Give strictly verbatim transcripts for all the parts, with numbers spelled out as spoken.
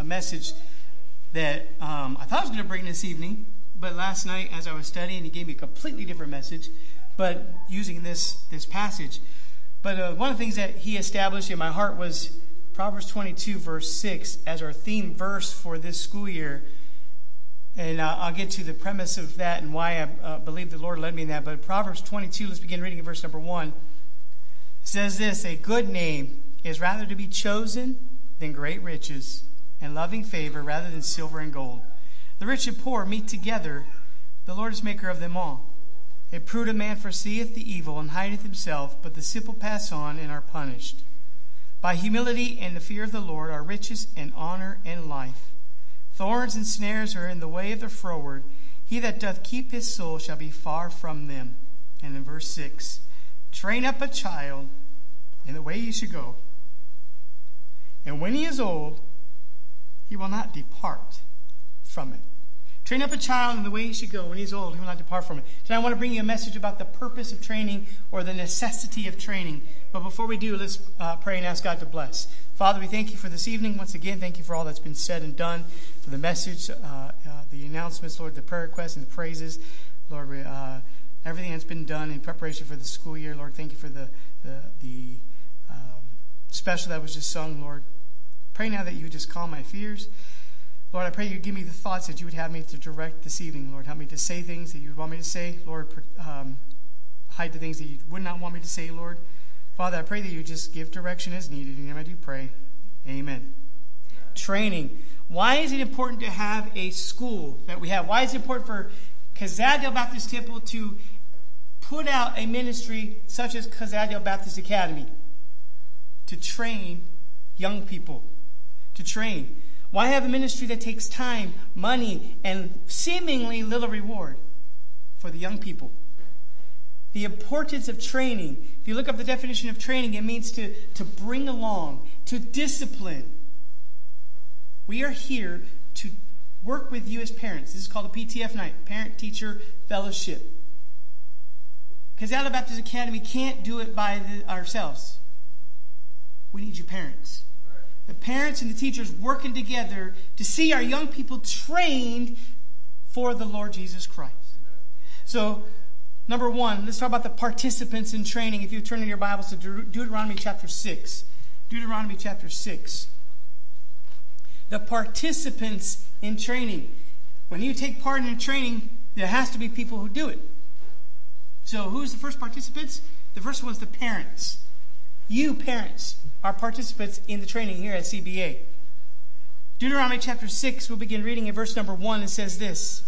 a message that um, I thought I was going to bring this evening, but last night as I was studying, he gave me a completely different message, but using this this passage. But uh, one of the things that he established in my heart was Proverbs twenty-two, verse six, as our theme verse for this school year. And uh, I'll get to the premise of that and why I uh, believe the Lord led me in that. But Proverbs twenty-two, let's begin reading at verse number one. Says this: a good name is rather to be chosen than great riches, and loving favor rather than silver and gold. The rich and poor meet together. The Lord is maker of them all. A prudent man foreseeth the evil and hideth himself, but the simple pass on and are punished. By humility and the fear of the Lord are riches and honor and life. Thorns and snares are in the way of the froward. He that doth keep his soul shall be far from them. And in verse six, train up a child in the way he should go, and when he is old, he will not depart from it. Train up a child in the way he should go. When he is old, he will not depart from it. Today I want to bring you a message about the purpose of training, or the necessity of training. But before we do, let's uh, pray and ask God to bless. Father, we thank you for this evening. Once again, thank you for all that's been said and done, for the message, uh, uh, the announcements, Lord, the prayer requests and the praises. Lord, we, uh, everything that's been done in preparation for the school year. Lord, thank you for the, the, the um, special that was just sung, Lord. Pray now that you would just calm my fears. Lord, I pray you give me the thoughts that you would have me to direct this evening. Lord, help me to say things that you would want me to say. Lord, um, hide the things that you would not want me to say, Lord. Father, I pray that you just give direction as needed. In your name I do pray. Amen. Yeah. Training. Why is it important to have a school that we have? Why is it important for Kazadale Baptist Temple to put out a ministry such as Kazadale Baptist Academy? To train young people. To train. Why have a ministry that takes time, money, and seemingly little reward for the young people? The importance of training. If you look up the definition of training, it means to, to bring along, to discipline. We are here to work with you as parents. This is called a P T F night, Parent-Teacher Fellowship. Kazadale Baptist Academy can't do it by the, ourselves. We need you parents. The parents and the teachers working together to see our young people trained for the Lord Jesus Christ. So, number one, let's talk about the participants in training. If you turn in your Bibles to Deut- Deuteronomy chapter six. Deuteronomy chapter six. The participants in training. When you take part in training, there has to be people who do it. So who's the first participants? The first one's the parents. You parents are participants in the training here at C B A. Deuteronomy chapter six, we'll begin reading in verse number one. It says this: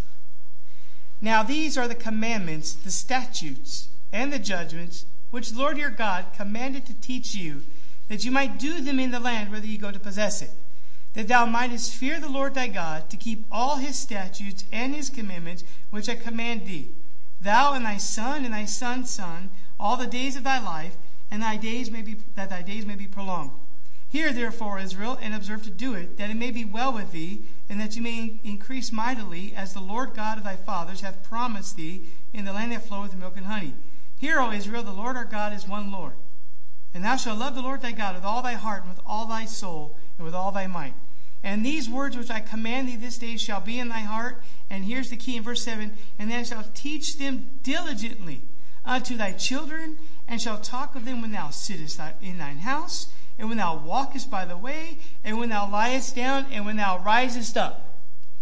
Now these are the commandments, the statutes, and the judgments, which the Lord your God commanded to teach you, that you might do them in the land whither you go to possess it, that thou mightest fear the Lord thy God, to keep all his statutes and his commandments, which I command thee, thou and thy son and thy son's son, all the days of thy life, and thy days may be that thy days may be prolonged. Hear therefore, Israel, and observe to do it, that it may be well with thee, and that you may increase mightily, as the Lord God of thy fathers hath promised thee, in the land that floweth with milk and honey. Hear, O Israel, the Lord our God is one Lord. And thou shalt love the Lord thy God with all thy heart, and with all thy soul, and with all thy might. And these words which I command thee this day shall be in thy heart. And here's the key in verse seven: And thou shalt teach them diligently unto thy children, and shalt talk of them when thou sittest in thine house, and when thou walkest by the way, and when thou liest down, and when thou risest up.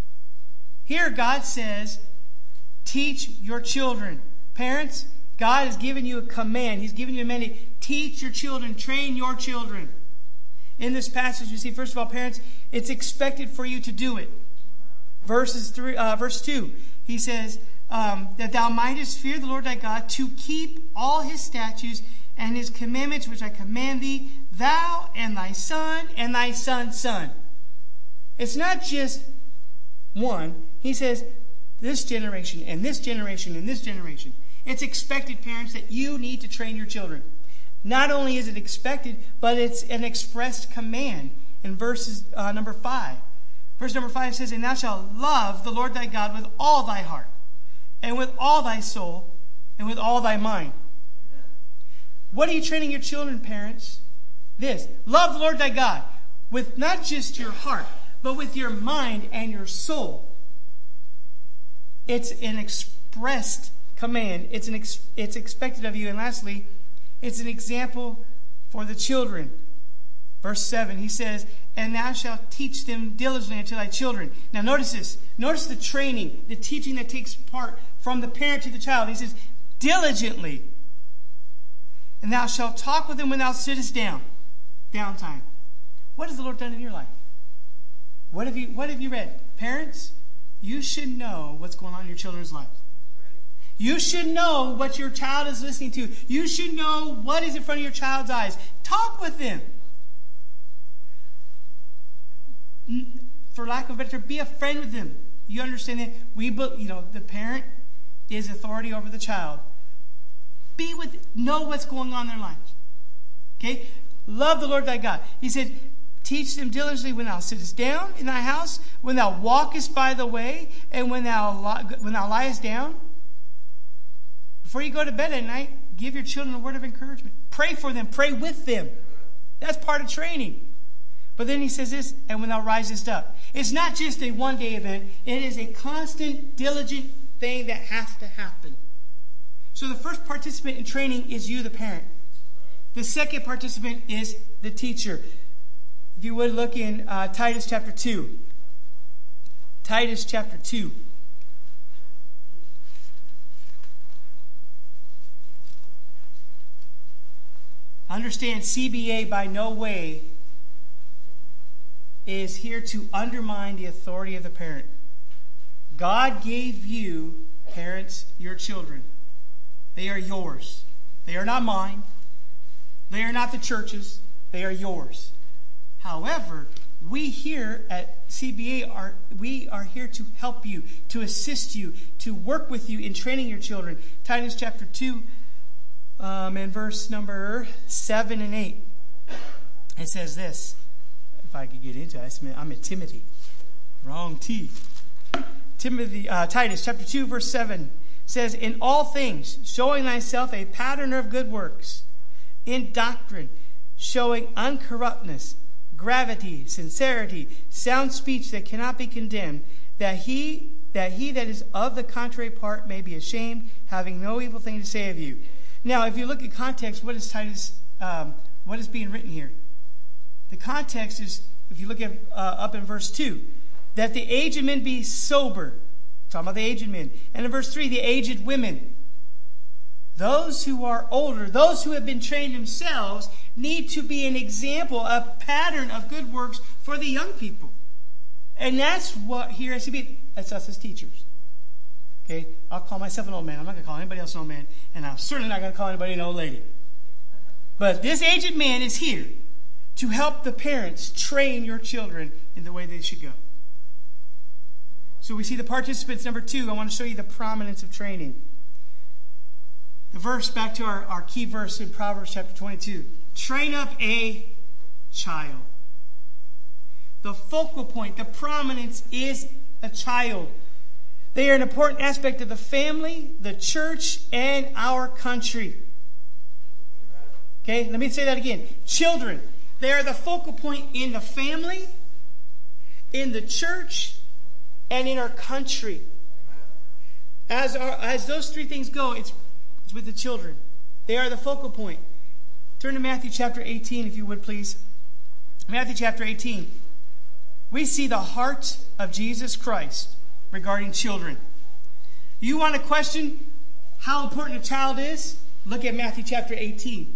Here God says, teach your children. Parents, God has given you a command. He's given you a mandate. Teach your children. Train your children. In this passage, you see, first of all, parents, it's expected for you to do it. Verses three, uh, verse two, he says, um, that thou mightest fear the Lord thy God, to keep all his statutes and his commandments, which I command thee, thou and thy son and thy son's son. It's not just one. He says, this generation and this generation and this generation. It's expected, parents, that you need to train your children. Not only is it expected, but it's an expressed command in verses uh, number five. Verse number five says, And thou shalt love the Lord thy God with all thy heart, and with all thy soul, and with all thy mind. Amen. What are you training your children, parents? This. Love the Lord thy God with not just your heart, but with your mind and your soul. It's an expressed command. It's an ex- it's expected of you. And lastly, it's an example for the children. Verse seven, he says, and thou shalt teach them diligently unto thy children. Now notice this. Notice the training, the teaching that takes part from the parent to the child. He says, diligently. And thou shalt talk with them when thou sittest down. Downtime. What has the Lord done in your life? What have you, what have you read? Parents, you should know what's going on in your children's lives. You should know what your child is listening to. You should know what is in front of your child's eyes. Talk with them. For lack of a better term, be a friend with them. You understand that we, you know, the parent is authority over the child. Be with, know what's going on in their lives. Okay? Love the Lord thy God. He said, teach them diligently when thou sittest down in thy house, when thou walkest by the way, and when thou when thou liest down. Before you go to bed at night, give your children a word of encouragement. Pray for them. Pray with them. That's part of training. But then he says this, and when thou risest up. It's not just a one-day event. It is a constant, diligent thing that has to happen. So the first participant in training is you, the parent. The second participant is the teacher. If you would look in uh, Titus chapter two. Titus chapter two. Understand, C B A by no way is here to undermine the authority of the parent. God gave you, parents, your children. They are yours. They are not mine. They are not the church's. They are yours. However, we here at C B A are we are here to help you, to assist you, to work with you in training your children. Titus chapter two, um, and verse number seven and eight. It says this. If I could get into it, I'm at Timothy. Wrong T. Timothy, uh, Titus chapter two, verse seven says, in all things, showing thyself a pattern of good works, in doctrine, showing uncorruptness, gravity, sincerity, sound speech that cannot be condemned, that he that he that is of the contrary part may be ashamed, having no evil thing to say of you. Now, if you look at context, what is Titus? Um, what is being written here? The context is, if you look at uh, up in verse two, that the aged men be sober. Talking about the aged men. And in verse three, the aged women. Those who are older, those who have been trained themselves, need to be an example, a pattern of good works for the young people. And that's what here at C B A, that's us as teachers. Okay? I'll call myself an old man. I'm not going to call anybody else an old man. And I'm certainly not going to call anybody an old lady. But this aged man is here to help the parents train your children in the way they should go. So we see the participants. Number two, I want to show you the prominence of training. The verse, back to our, our key verse in Proverbs chapter twenty-two. Train up a child. The focal point, the prominence is a child. They are an important aspect of the family, the church, and our country. Okay, let me say that again. Children, they are the focal point in the family, in the church, and in our country. As, our, as those three things go, it's, it's with the children. They are the focal point. Turn to Matthew chapter eighteen, if you would, please. Matthew chapter eighteen. We see the heart of Jesus Christ regarding children. You want to question how important a child is? Look at Matthew chapter eighteen.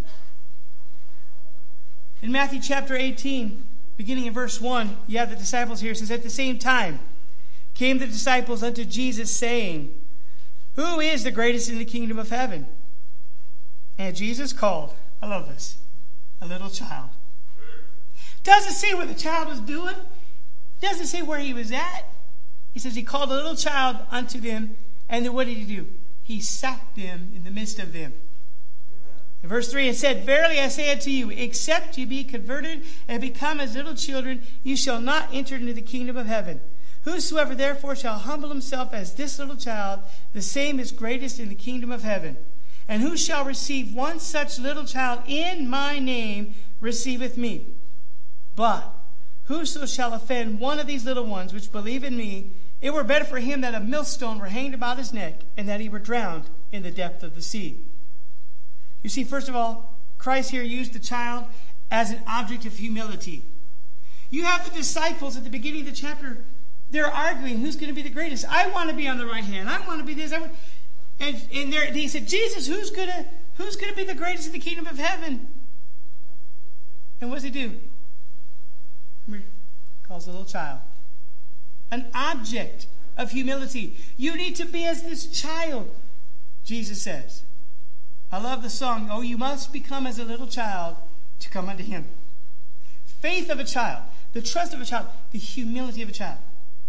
In Matthew chapter eighteen, beginning in verse one, you have the disciples here. It says, at the same time came the disciples unto Jesus, saying, who is the greatest in the kingdom of heaven? And Jesus called, I love this, a little child. Doesn't say what the child was doing. Doesn't say where he was at. He says he called a little child unto them, and then what did he do? He sat them in the midst of them. In verse three, it said, verily I say unto you, except ye be converted and become as little children, you shall not enter into the kingdom of heaven. Whosoever therefore shall humble himself as this little child, the same is greatest in the kingdom of heaven. And who shall receive one such little child in my name receiveth me. But whoso shall offend one of these little ones which believe in me, it were better for him that a millstone were hanged about his neck, and that he were drowned in the depth of the sea. You see, first of all, Christ here used the child as an object of humility. You have the disciples at the beginning of the chapter. They're arguing who's going to be the greatest. I want to be on the right hand. I want to be this. I want... And, and he said, Jesus, who's going to who's going to be the greatest in the kingdom of heaven? And what does he do? He calls a little child. An object of humility. You need to be as this child, Jesus says. I love the song, oh, you must become as a little child to come unto him. Faith of a child, the trust of a child, the humility of a child.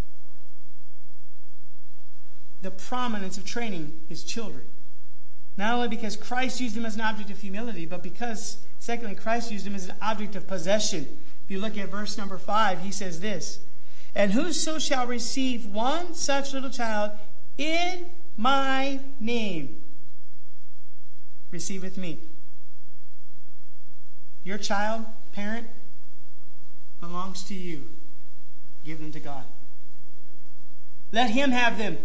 The prominence of training his children. Not only because Christ used them as an object of humility, but because, secondly, Christ used them as an object of possession. If you look at verse number five, he says this, and whoso shall receive one such little child in my name receiveth me. Your child, parent, belongs to you. Give them to God. Let him have them.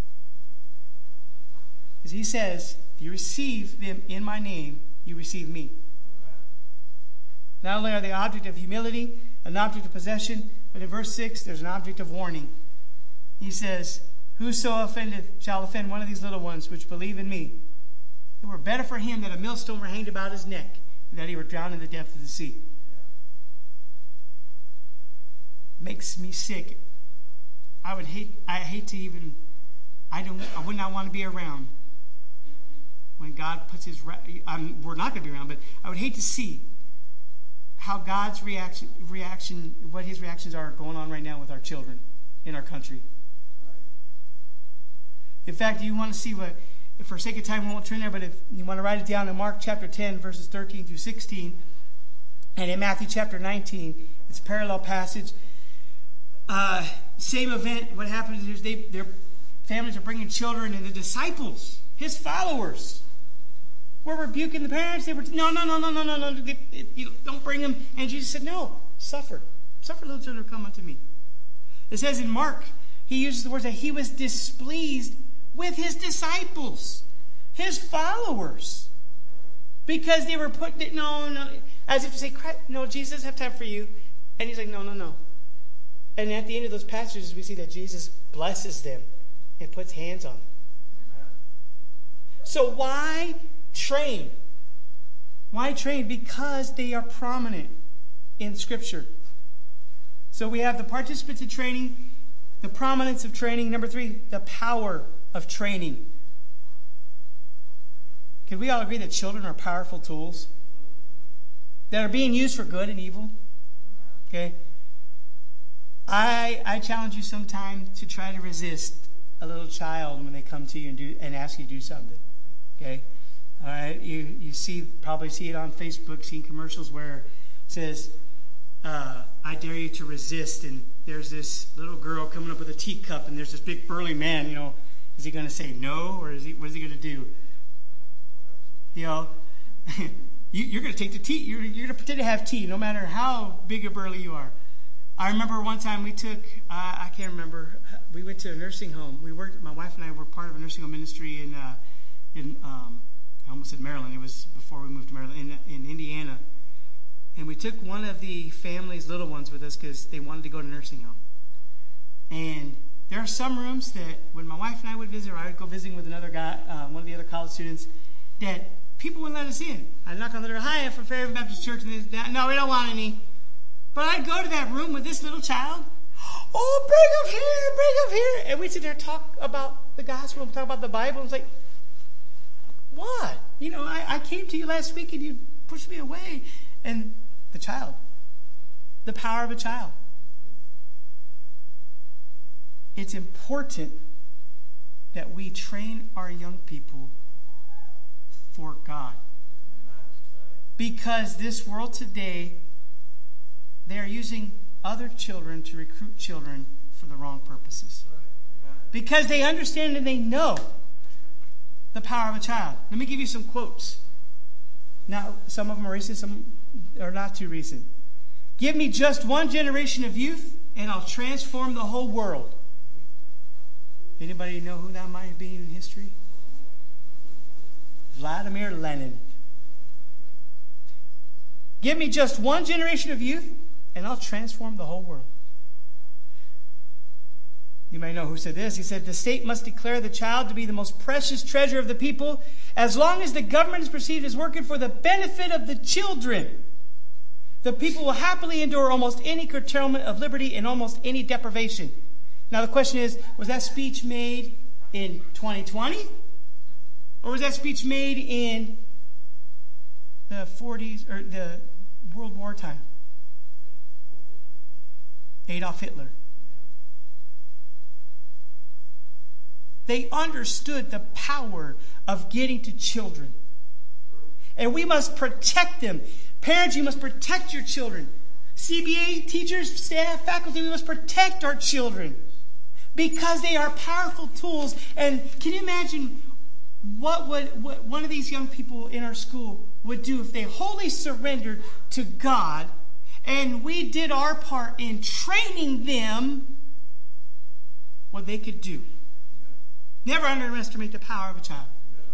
As he says, if you receive them in my name, you receive me. Not only are they an object of humility, an object of possession, but in verse six, there's an object of warning. He says, whoso offendeth shall offend one of these little ones which believe in me. It were better for him that a millstone were hanged about his neck, and that he were drowned in the depth of the sea. Makes me sick. I would hate. I hate to even. I don't. I would not want to be around when God puts His. I'm, we're not going to be around, but I would hate to see how God's reaction, reaction, what His reactions are going on right now with our children in our country. In fact, you want to see what. For sake of time, we won't turn there, but if you want to write it down in Mark chapter ten, verses thirteen through sixteen, and in Matthew chapter nineteen, it's a parallel passage. Uh, same event. What happens is they, their families are bringing children, and the disciples, his followers, were rebuking the parents. They were, no, no, no, no, no, no, no, you don't bring them. And Jesus said, no, suffer. Suffer little children to come unto me. It says in Mark, he uses the words that he was displeased with his disciples, his followers, because they were put, no, no, as if to say, no, Jesus doesn't have time for you. And he's like, no, no, no. And at the end of those passages, we see that Jesus blesses them and puts hands on them. Amen. So why train? Why train? Because they are prominent in Scripture. So we have the participants in training, the prominence of training. Number three, the power of training. Can we all agree that children are powerful tools that are being used for good and evil? Okay. I I challenge you sometime to try to resist a little child when they come to you and do and ask you to do something. Okay? All right. You you see probably see it on Facebook, seeing commercials where it says, uh, I dare you to resist, and there's this little girl coming up with a teacup, and there's this big burly man, you know, is he gonna say no, or is he what is he gonna do? You know, you, you're gonna take the tea, you're, you're gonna pretend to have tea, no matter how big or burly you are. I remember one time we took, uh, I can't remember, we went to a nursing home. We worked, my wife and I were part of a nursing home ministry in, uh, in um, I almost said Maryland. It was before we moved to Maryland, in, in Indiana. And we took one of the family's little ones with us because they wanted to go to nursing home. And there are some rooms that when my wife and I would visit, or I would go visiting with another guy, uh, one of the other college students, that people wouldn't let us in. I'd knock on the door, hi, I'm from Fairhaven Baptist Church, and this, no, we don't want any. But I'd go to that room with this little child. Oh, bring him here, bring him here. And we'd sit there and talk about the gospel, talk about the Bible. And it's like, what? You know, I, I came to you last week and you pushed me away. And the child, the power of a child. It's important that we train our young people for God. Because this world today, they are using other children to recruit children for the wrong purposes. Because they understand and they know the power of a child. Let me give you some quotes. Now, some of them are recent, some are not too recent. Give me just one generation of youth, and I'll transform the whole world. Anybody know who that might have been in history? Vladimir Lenin. Give me just one generation of youth, and I'll transform the whole world. You may know who said this. He said, the state must declare the child to be the most precious treasure of the people as long as the government is perceived as working for the benefit of the children. The people will happily endure almost any curtailment of liberty and almost any deprivation. Now the question is, was that speech made in twenty twenty? Or was that speech made in the forties or the World War time? Adolf Hitler. They understood the power of getting to children. And we must protect them. Parents, you must protect your children. C B A, teachers, staff, faculty, we must protect our children. Because they are powerful tools. And can you imagine what would what one of these young people in our school would do if they wholly surrendered to God and we did our part in training them what they could do. Never underestimate the power of a child.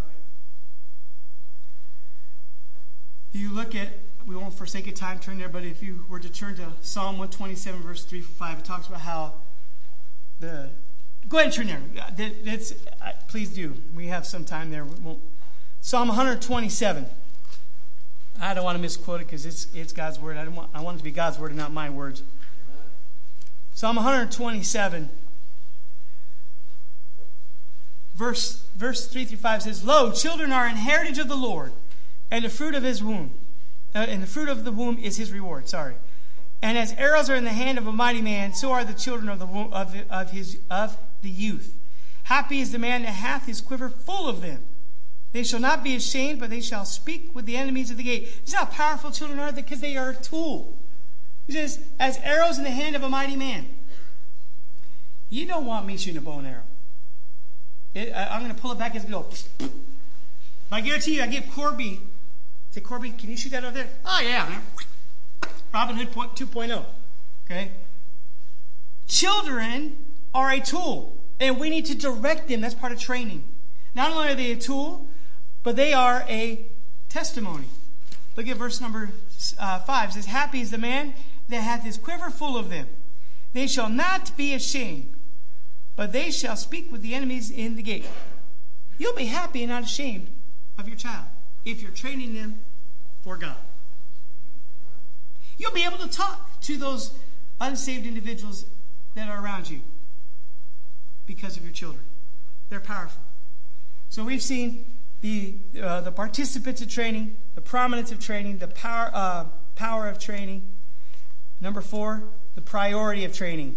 If you look at, we won't forsake of time turn there, but if you were to turn to Psalm one twenty-seven, verse three through five, it talks about how the, go ahead and turn there. That, that's, please do. We have some time there. We won't. Psalm one twenty-seven. I don't want to misquote it because it's it's God's word. I don't want I want it to be God's word and not my words. Amen. Psalm one twenty-seven. Verse, verse three through five says, lo, children are an heritage of the Lord, and the fruit of his womb. Uh, and the fruit of the womb is his reward. Sorry. And as arrows are in the hand of a mighty man, so are the children of the womb, of, of his of the youth. Happy is the man that hath his quiver full of them. They shall not be ashamed, but they shall speak with the enemies of the gate. You see how powerful children are? Because they are a tool. He says, as arrows in the hand of a mighty man. You don't want me shooting a bow and arrow. It, I, I'm going to pull it back as it goes. But I guarantee you, I give Corby, say, Corby, can you shoot that over there? Oh, yeah, man. Robin Hood two point oh. Okay? Children are a tool, and we need to direct them. That's part of training. Not only are they a tool, but they are a testimony. Look at verse number uh, five. It says, happy is the man that hath his quiver full of them. They shall not be ashamed, but they shall speak with the enemies in the gate. You'll be happy and not ashamed of your child if you're training them for God. You'll be able to talk to those unsaved individuals that are around you because of your children. They're powerful. So we've seen the uh, the participants of training, the prominence of training, the power uh, power of training. Number four, the priority of training.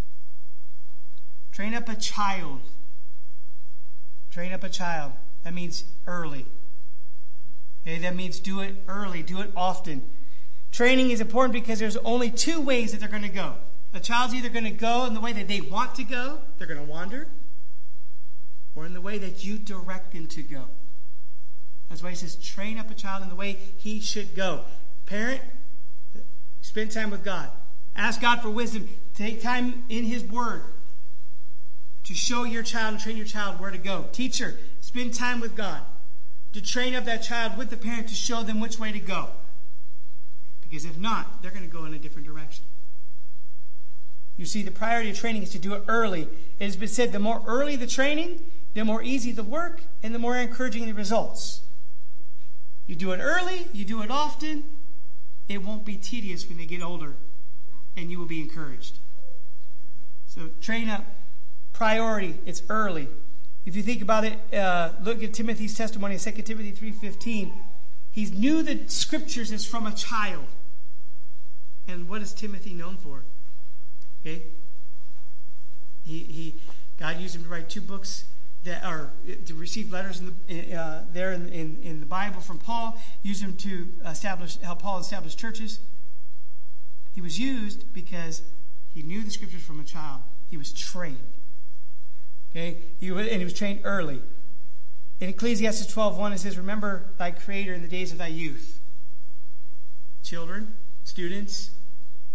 Train up a child. Train up a child. That means early. Okay, that means do it early. Do it often. Training is important because there's only two ways that they're going to go. A child's either going to go in the way that they want to go, they're going to wander, or in the way that you direct them to go. That's why he says, train up a child in the way he should go. Parent, spend time with God. Ask God for wisdom. Take time in his word to show your child and train your child where to go. Teacher, spend time with God to train up that child with the parent to show them which way to go. Because if not, they're going to go in a different direction. You see, the priority of training is to do it early. It has been said, the more early the training, the more easy the work, and the more encouraging the results. You do it early, you do it often, it won't be tedious when they get older, and you will be encouraged. So train up. Priority, it's early. If you think about it, uh, look at Timothy's testimony in Second Timothy three fifteen. He knew the scriptures as from a child. And what is Timothy known for? Okay? He, he, God used him to write two books that are to receive letters in the, uh, there in, in, in the Bible from Paul. Used him to establish, help Paul establish churches. He was used because he knew the scriptures from a child. He was trained. Okay? He was, and he was trained early. In Ecclesiastes twelve one, it says, remember thy Creator in the days of thy youth. Children, students,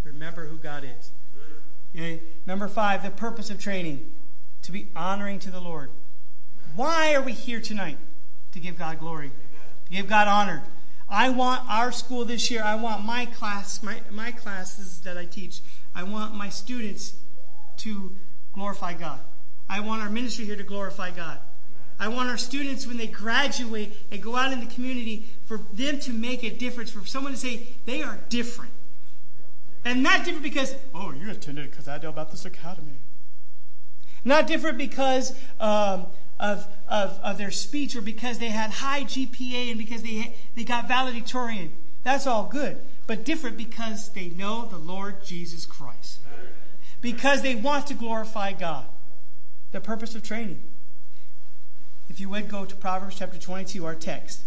remember who God is. Okay? Number five, the purpose of training, to be honoring to the Lord. Why are we here tonight? To give God glory, to give God honor. I want our school this year, I want my class, my, my classes that I teach, I want my students to glorify God. I want our ministry here to glorify God. I want our students, when they graduate and go out in the community, for them to make a difference, for someone to say they are different. And not different because, oh, you attended Cazadel Baptist Academy. Not different because um, of, of, of their speech or because they had high G P A and because they, they got valedictorian. That's all good. But different because they know the Lord Jesus Christ. Because they want to glorify God. The purpose of training. If you would go to Proverbs chapter twenty-two, our text.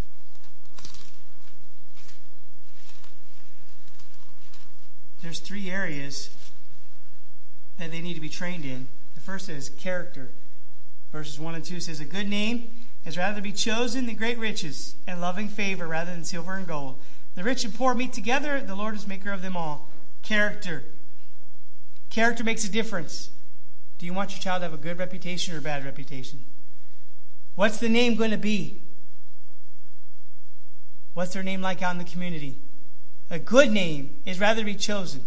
There's three areas that they need to be trained in. The first is character. Verses one and two says, a good name is rather to be chosen than great riches, and loving favor rather than silver and gold. The rich and poor meet together, the Lord is maker of them all. Character. Character makes a difference. Do you want your child to have a good reputation or a bad reputation? What's the name going to be? What's their name like out in the community? A good name is rather to be chosen.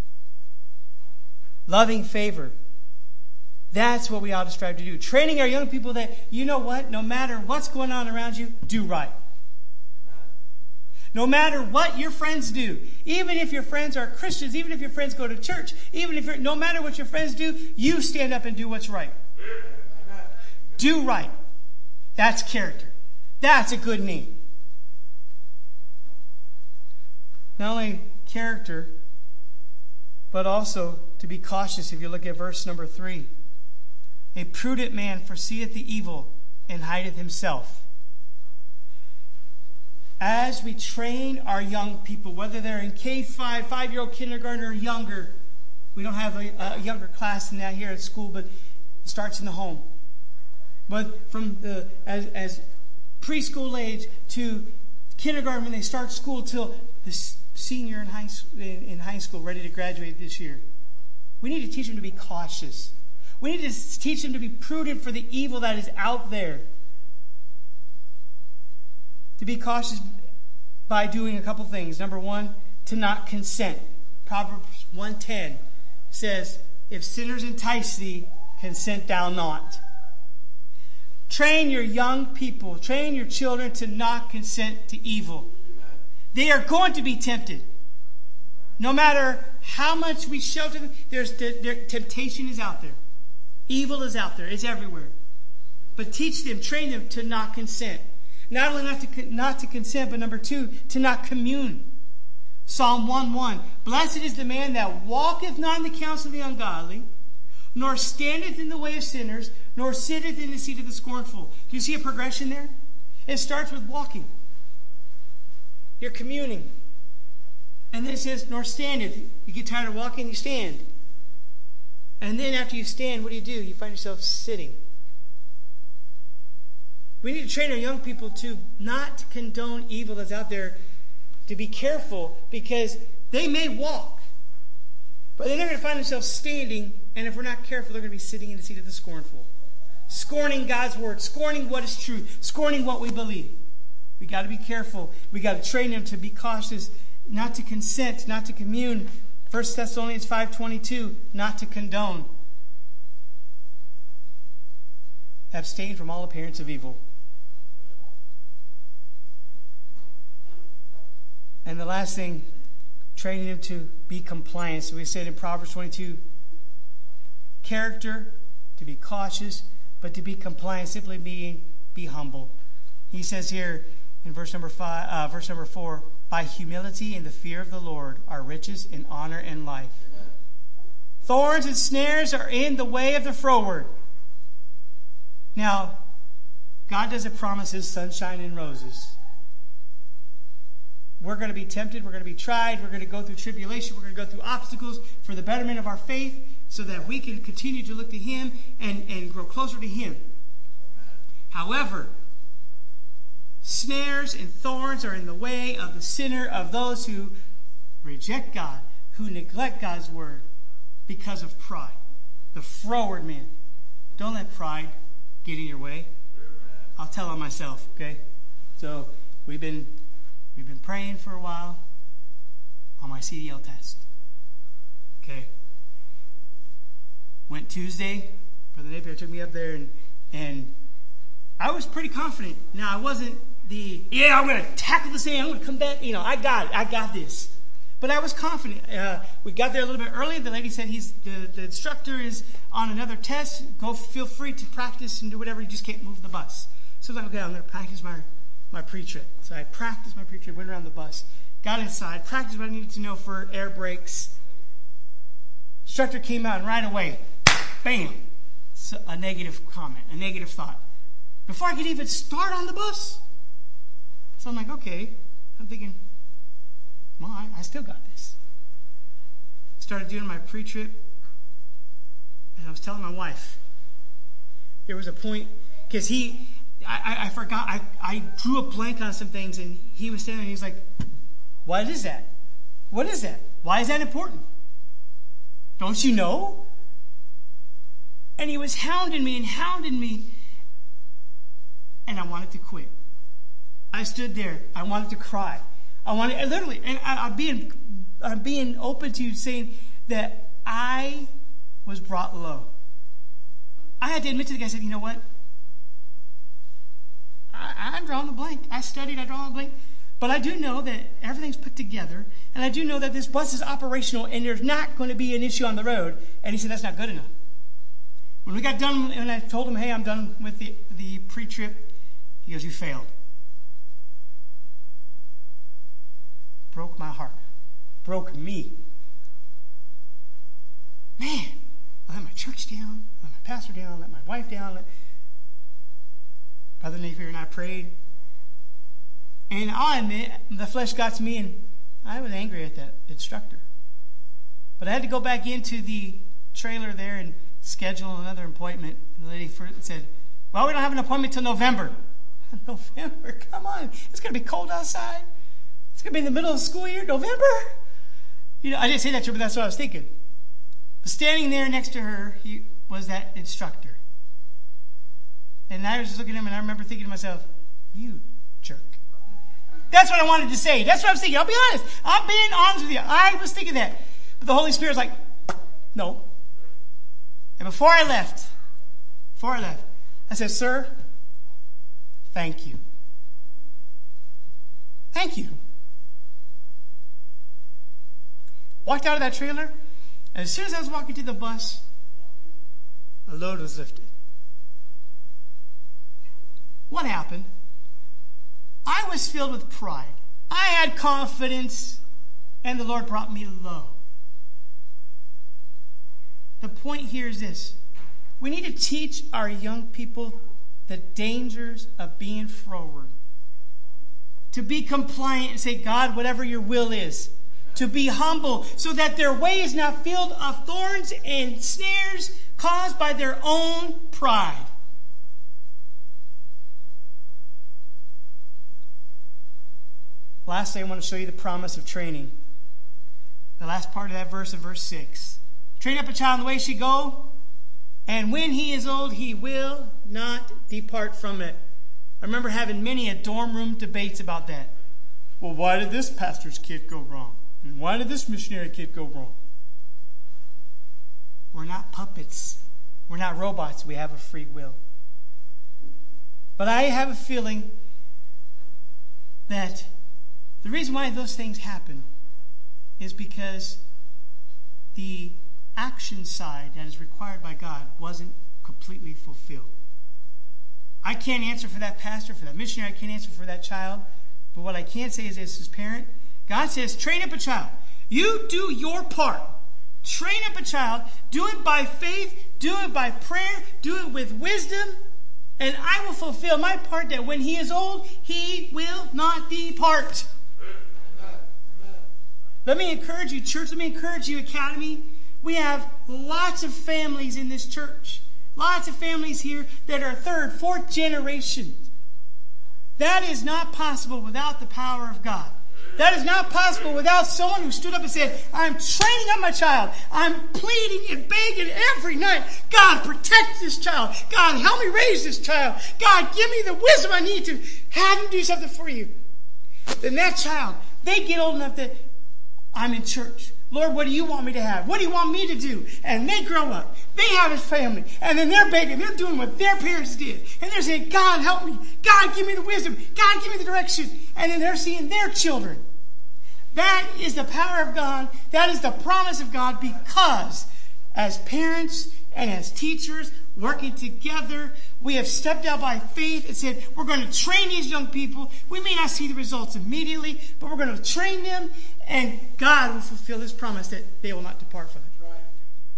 Loving favor. That's what we ought to strive to do. Training our young people that, you know what, no matter what's going on around you, do right. No matter what your friends do, even if your friends are Christians, even if your friends go to church, even if you're, no matter what your friends do, you stand up and do what's right. Do right. That's character. That's a good name. Not only character, but also to be cautious. If you look at verse number three, a prudent man foreseeth the evil and hideth himself. As we train our young people, whether they're in K five, five-year-old kindergarten or younger, we don't have a, a younger class than that here at school, but it starts in the home. But from the as, as preschool age to kindergarten, when they start school, till the senior in high in, in high school, ready to graduate this year, we need to teach them to be cautious. We need to teach them to be prudent for the evil that is out there. To be cautious by doing a couple things. Number one, to not consent. Proverbs one ten says, if sinners entice thee, consent thou not. Train your young people, train your children to not consent to evil. Amen. They are going to be tempted. No matter how much we shelter them, there's the, their temptation is out there. Evil is out there. It's everywhere. But teach them, train them to not consent. Not only not to, not to consent, but number two, to not commune. Psalm one one, blessed is the man that walketh not in the counsel of the ungodly, nor standeth in the way of sinners, nor sitteth in the seat of the scornful. Do you see a progression there? It starts with walking. You're communing. And then it says, nor standeth. You get tired of walking, you stand. And then after you stand, what do you do? You find yourself sitting. We need to train our young people to not condone evil that's out there, to be careful, because they may walk, but they're going to find themselves standing, and if we're not careful, they're going to be sitting in the seat of the scornful. Scorning God's word, scorning what is truth, scorning what we believe. We got to be careful. We got to train them to be cautious, not to consent, not to commune. First Thessalonians five twenty-two, not to condone. Abstain from all appearance of evil. And the last thing, training them to be compliant. So we said in Proverbs twenty-two, character, to be cautious, but to be compliant, simply being be humble. He says here in verse number five, uh, verse number four, by humility and the fear of the Lord are riches and honor and life. Amen. Thorns and snares are in the way of the froward. Now, God doesn't promise his sunshine and roses. We're going to be tempted. We're going to be tried. We're going to go through tribulation. We're going to go through obstacles for the betterment of our faith so that we can continue to look to him and, and grow closer to him. Amen. However, snares and thorns are in the way of the sinner, of those who reject God, who neglect God's word because of pride. The froward man. Don't let pride get in your way. I'll tell on myself, okay? So we've been we've been praying for a while on my C D L test. Okay. Went Tuesday. Brother Napier took me up there, and and I was pretty confident. Now I wasn't the yeah I'm going to tackle this thing. I'm going to come back. You know I got it. I got this. But I was confident. Uh, we got there a little bit early. The lady said he's the, the instructor is on another test. Go, feel free to practice and do whatever. You just can't move the bus. So I was like, okay, I'm going to practice my my pre-trip. So I practiced my pre-trip. Went around the bus. Got inside. Practiced what I needed to know for air brakes. Instructor came out and right away, bam, so a negative comment, a negative thought. Before I could even start on the bus. So I'm like, okay. I'm thinking, well, I, I still got this. Started doing my pre-trip, and I was telling my wife. There was a point, because he, I, I, I forgot, I, I drew a blank on some things, and he was standing there, and he's like, what is that? What is that? Why is that important? Don't you know? And he was hounding me and hounding me, and I wanted to quit. I stood there. I wanted to cry. I wanted, I literally, and I, I'm being, I'm being open to saying that I was brought low. I had to admit to the guy, I said, you know what? I, I'm drawing the blank. I studied, I draw a blank. But I do know that everything's put together, and I do know that this bus is operational, and there's not going to be an issue on the road. And he said, that's not good enough. When we got done, and I told him, hey, I'm done with the, the pre-trip, he goes, you failed. Broke my heart. Broke me. Man, I let my church down. I let my pastor down. I let my wife down. Let... Brother Napier and I prayed. And I'll admit, the flesh got to me, and I was angry at that instructor. But I had to go back into the trailer there and schedule another appointment. And the lady said, well, we don't have an appointment till November. November? Come on. It's going to be cold outside. It's going to be in the middle of the school year, November? You know, I didn't say that to her, but that's what I was thinking. But standing there next to her, he was that instructor. And I was just looking at him, and I remember thinking to myself, you jerk. That's what I wanted to say. That's what I was thinking. I'll be honest. I'm being honest with you. I was thinking that. But the Holy Spirit's like, no. And before I left, before I left, I said, sir, thank you. Thank you. Walked out of that trailer, and as soon as I was walking to the bus, a load was lifted. What happened? I was filled with pride. I had confidence, and the Lord brought me low. The point here is this. We need to teach our young people the dangers of being froward. To be compliant and say, God, whatever your will is. To be humble so that their way is not filled of thorns and snares caused by their own pride. Lastly, I want to show you the promise of training. The last part of that verse in verse six. Train up a child in the way he should go, and when he is old, he will not depart from it. I remember having many a dorm room debates about that. Well, why did this pastor's kid go wrong? And why did this missionary kid go wrong? We're not puppets. We're not robots. We have a free will. But I have a feeling that the reason why those things happen is because the action side that is required by God wasn't completely fulfilled. I can't answer for that pastor, for that missionary. I can't answer for that child. But what I can say is this, as parent, God says, train up a child. You do your part. Train up a child. Do it by faith. Do it by prayer. Do it with wisdom. And I will fulfill my part that when he is old, he will not depart. Let me encourage you, church. Let me encourage you, Academy. We have lots of families in this church. Lots of families here that are third, fourth generation. That is not possible without the power of God. That is not possible without someone who stood up and said, I'm training up my child. I'm pleading and begging every night. God, protect this child. God, help me raise this child. God, give me the wisdom I need to have him do something for you. Then that child, they get old enough that I'm in church. Lord, what do you want me to have? What do you want me to do? And they grow up. They have a family. And then they're begging. They're doing what their parents did. And they're saying, God, help me. God, give me the wisdom. God, give me the direction. And then they're seeing their children. That is the power of God. That is the promise of God, because as parents and as teachers working together, we have stepped out by faith and said, we're going to train these young people. We may not see the results immediately, but we're going to train them, and God will fulfill his promise that they will not depart from it. Right.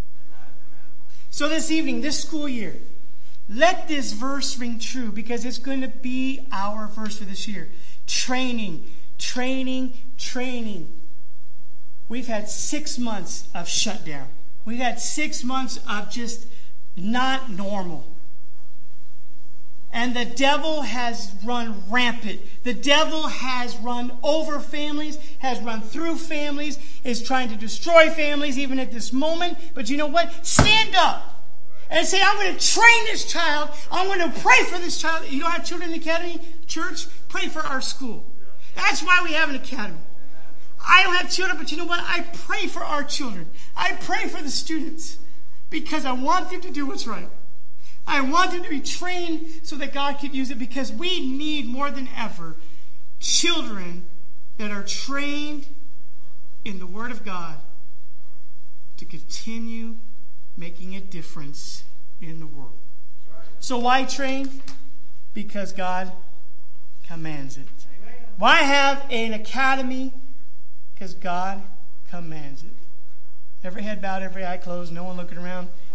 So this evening, this school year, let this verse ring true, because it's going to be our verse for this year. Training, training, training. We've had six months of shutdown. We've had six months of just not normal. And the devil has run rampant. The devil has run over families, has run through families, is trying to destroy families even at this moment. But you know what? Stand up and say, I'm going to train this child. I'm going to pray for this child. You don't have children in the academy? Church, pray for our school. That's why we have an academy. I don't have children, but you know what? I pray for our children. I pray for the students, because I want them to do what's right. I want them to be trained so that God can use it, because we need more than ever children that are trained in the Word of God to continue making a difference in the world. So why train? Because God commands it. Why have an academy? Because God commands it. Every head bowed, every eye closed, no one looking around.